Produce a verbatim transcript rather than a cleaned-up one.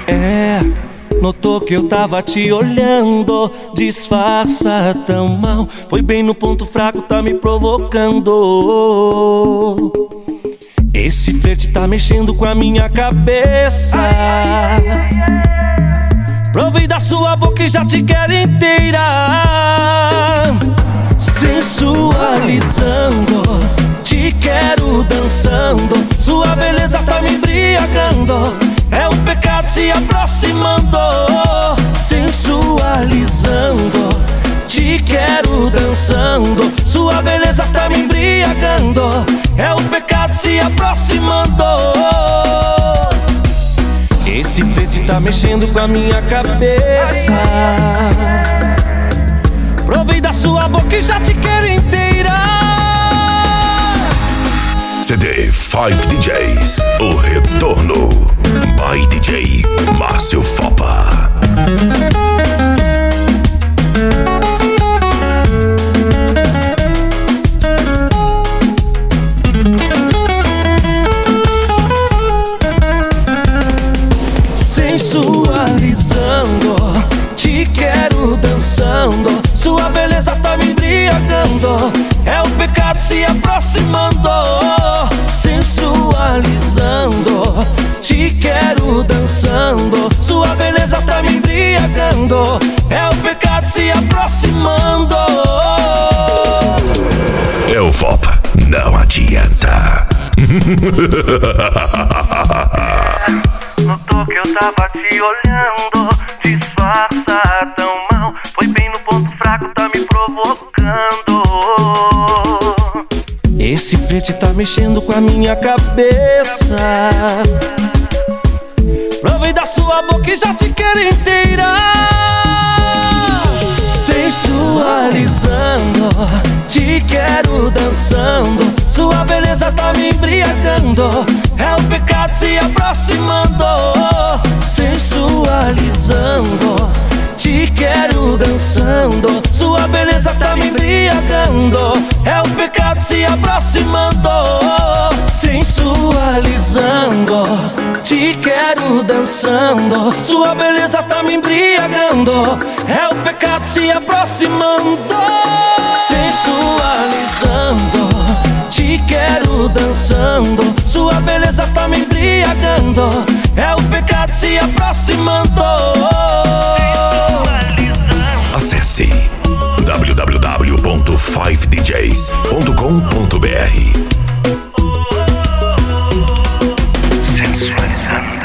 É, notou que eu tava te olhando, disfarça tão mal. Foi bem no ponto fraco, tá me provocando. Esse flerte tá mexendo com a minha cabeça. Provei da sua boca e já te quero inteira. Sensualizando, te quero dançando. Sua beleza tá me embriagando. É um pecado se aproximando. Sensualizando, te quero dançando. Sua beleza tá me embriagando. É um pecado se aproximando. Esse flerte tá mexendo com a minha cabeça. Provei da sua boca e já te quero inteira. C D cinco D Js, o retorno by D J Márcio Fopa. Sensualizando, te quero dançando. Sua beleza tá me embriagando. É um pecado se aproximando. Sensualizando, te quero dançando. Sua beleza tá me embriagando. É um pecado se aproximando. É o Fopa, não adianta. Notou que eu tava te olhando, disfarça tão mal. Foi bem no ponto fraco, tá me provocando. Esse flerte tá mexendo com a minha cabeça. Provei da sua boca e já te quero inteira. Sensualizando, te quero dançando. Sua beleza tá me embriagando. É um pecado se aproximando. Sensualizando, te quero dançando. Sua beleza tá me embriagando. É um pecado se aproximando. Sensualizando, te quero dançando. Sua beleza tá me embriagando. É um pecado se aproximando. Sensualizando, te quero dançando. Sua beleza tá me embriagando. É o pecado se aproximando. Acesse w w w ponto cinco d js ponto com ponto b r. Sensualizando.